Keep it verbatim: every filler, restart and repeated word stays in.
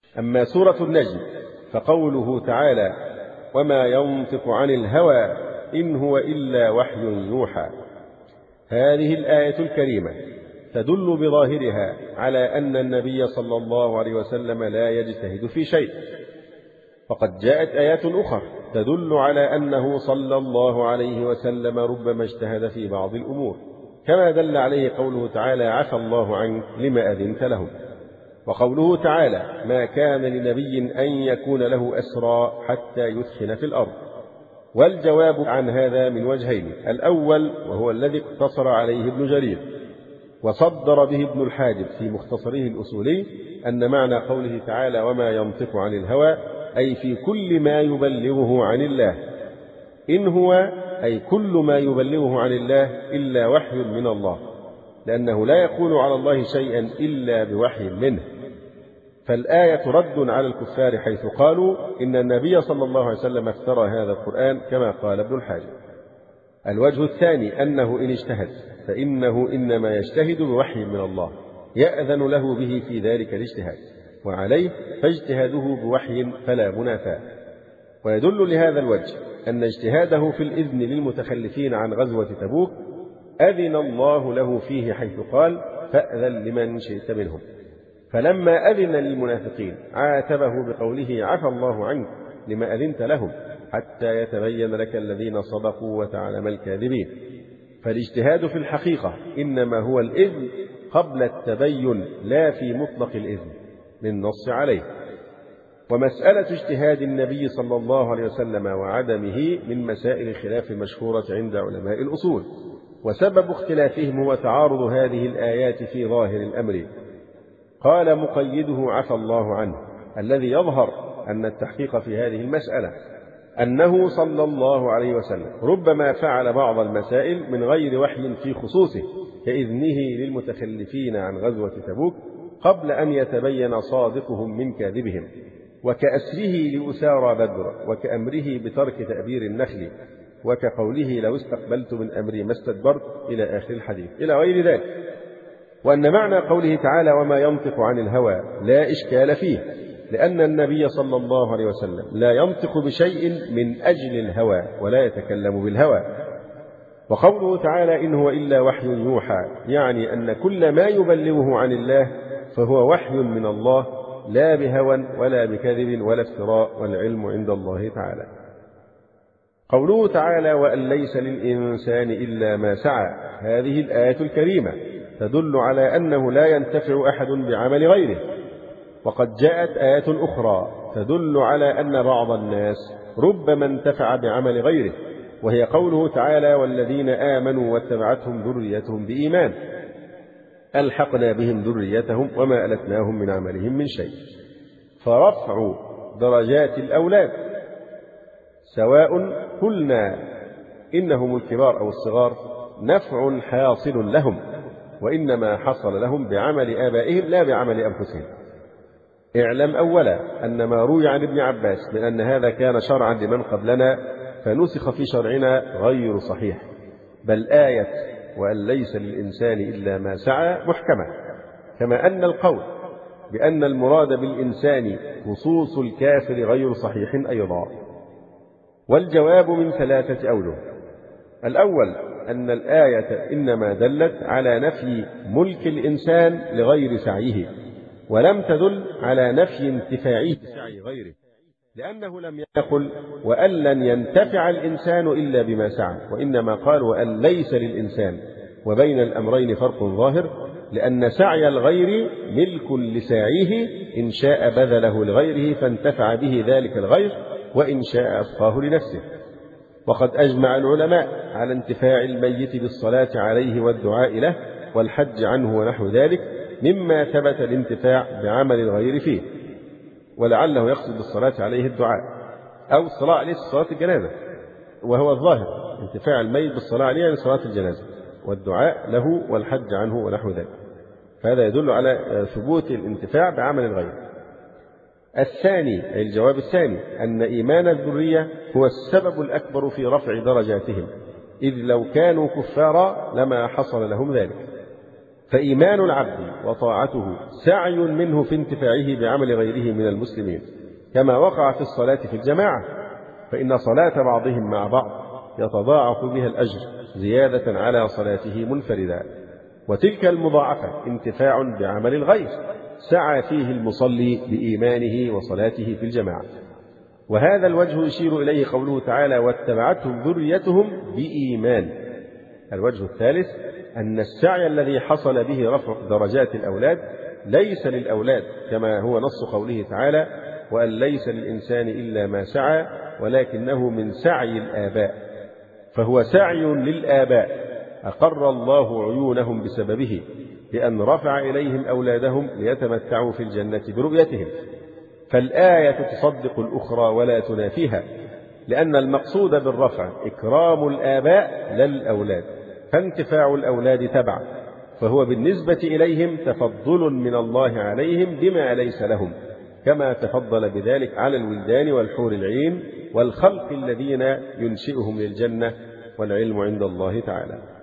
أما سورة النجم فقوله تعالى: وما ينطق عن الهوى إن هو إلا وحي يوحى. هذه الآية الكريمة تدل بظاهرها على أن النبي صلى الله عليه وسلم لا يجتهد في شيء، وقد جاءت آيات أخرى تدل على أنه صلى الله عليه وسلم ربما اجتهد في بعض الأمور، كما دل عليه قوله تعالى: عفى الله عنك لما أذنت لهم. وقوله تعالى: ما كان لنبي أن يكون له أسرى حتى يثخن في الأرض. والجواب عن هذا من وجهين: الأول وهو الذي اقتصر عليه ابن جرير وصدر به ابن الحاجب في مختصره الأصولي، أن معنى قوله تعالى: وما ينطق عن الهوى أي في كل ما يبلغه عن الله، إن هو أي كل ما يبلغه عن الله إلا وحي من الله، لأنه لا يقول على الله شيئا إلا بوحي منه. فالآية رد على الكفار حيث قالوا إن النبي صلى الله عليه وسلم افترى هذا القرآن كما قال ابن الحاجب. الوجه الثاني أنه إن اجتهد فإنه إنما يجتهد بوحي من الله يأذن له به في ذلك الاجتهاد، وعليه فاجتهاده بوحي فلا منافاة. ويدل لهذا الوجه أن اجتهاده في الإذن للمتخلفين عن غزوة تبوك أذن الله له فيه حيث قال: فأذن لمن شئت منهم. فلما أذن للمنافقين عاتبه بقوله: عفى الله عنك لما أذنت لهم حتى يتبين لك الذين صدقوا وتعلم الكاذبين. فالاجتهاد في الحقيقة إنما هو الإذن قبل التبين، لا في مطلق الإذن للنص عليه. ومسألة اجتهاد النبي صلى الله عليه وسلم وعدمه من مسائل الخلاف المشهورة عند علماء الأصول، وسبب اختلافهم هو تعارض هذه الآيات في ظاهر الأمر. قال مقيده: عفى الله عنه، الذي يظهر أن التحقيق في هذه المسألة أنه صلى الله عليه وسلم ربما فعل بعض المسائل من غير وحي في خصوصه، كإذنه للمتخلفين عن غزوة تبوك قبل أن يتبين صادقهم من كاذبهم، وكأسره لأسارى بدر، وكأمره بترك تأبير النخل، وكقوله: لو استقبلت من أمري ما استدبرت، إلى آخر الحديث، إلى غير ذلك. وأن معنى قوله تعالى: وما ينطق عن الهوى لا إشكال فيه، لأن النبي صلى الله عليه وسلم لا ينطق بشيء من أجل الهوى ولا يتكلم بالهوى. وقوله تعالى: إن هو إلا وحي يوحى، يعني أن كل ما يبلغه عن الله فهو وحي من الله، لا بهوى ولا بكذب ولا افتراء، والعلم عند الله تعالى. قوله تعالى: وأن ليس للإنسان إلا ما سعى، هذه الآية الكريمة تدل على أنه لا ينتفع أحد بعمل غيره. وقد جاءت آيات أخرى تدل على أن بعض الناس ربما انتفع بعمل غيره، وهي قوله تعالى: والذين آمنوا واتبعتهم ذريتهم بإيمان ألحقنا بهم ذريتهم وما ألتناهم من عملهم من شيء. فرفع درجات الأولاد سواء قلنا إنهم الكبار أو الصغار نفع حاصل لهم، وإنما حصل لهم بعمل آبائهم لا بعمل أنفسهم. اعلم أولا أن ما روي عن ابن عباس من أن هذا كان شرعا لمن قبلنا فنسخ في شرعنا غير صحيح، بل آية وأن ليس للإنسان إلا ما سعى محكمة، كما أن القول بأن المراد بالإنسان خصوص الكافر غير صحيح أيضا. والجواب من ثلاثة أوجه: الأول أن الآية إنما دلت على نفي ملك الإنسان لغير سعيه، ولم تدل على نفي انتفاعه بسعي غيره، لأنه لم يقل وأن لن ينتفع الإنسان إلا بما سعى، وإنما قال وأن ليس للإنسان. وبين الأمرين فرق ظاهر، لأن سعي الغير ملك لساعيه، إن شاء بذله لغيره فانتفع به ذلك الغير، وإن شاء أبقاه لنفسه. وقد أجمع العلماء على انتفاع الميت بالصلاة عليه والدعاء له والحج عنه ونحو ذلك مما ثبت الانتفاع بعمل الغير فيه، ولعله يقصد بالصلاة عليه الدعاء أو الصلاة عليه صلاة الجنازة، وهو الظاهر انتفاع الميت بالصلاة عليه يعني صلاة الجنازة، والدعاء له والحج عنه ونحو ذلك، فهذا يدل على ثبوت الانتفاع بعمل الغير. الثاني أي الجواب الثاني أن إيمان الذرية هو السبب الأكبر في رفع درجاتهم، إذ لو كانوا كفارا لما حصل لهم ذلك. فإيمان العبد وطاعته سعي منه في انتفاعه بعمل غيره من المسلمين، كما وقع في الصلاة في الجماعة، فإن صلاة بعضهم مع بعض يتضاعف بها الأجر زيادة على صلاته منفردا، وتلك المضاعفة انتفاع بعمل الغير سعى فيه المصلي بإيمانه وصلاته في الجماعة. وهذا الوجه يشير إليه قوله تعالى: واتبعتهم ذريتهم بإيمان. الوجه الثالث أن السعي الذي حصل به رفع درجات الأولاد ليس للأولاد، كما هو نص قوله تعالى: وأن ليس للإنسان إلا ما سعى، ولكنه من سعي الآباء، فهو سعي للآباء أقر الله عيونهم بسببه، بأن رفع إليهم أولادهم ليتمتعوا في الجنة برؤيتهم. فالآية تصدق الأخرى ولا تنافيها، لأن المقصود بالرفع إكرام الآباء لا الأولاد، فانتفاع الأولاد تبع، فهو بالنسبة إليهم تفضل من الله عليهم بما ليس لهم، كما تفضل بذلك على الولدان والحور العين والخلق الذين ينشئهم للجنة، والعلم عند الله تعالى.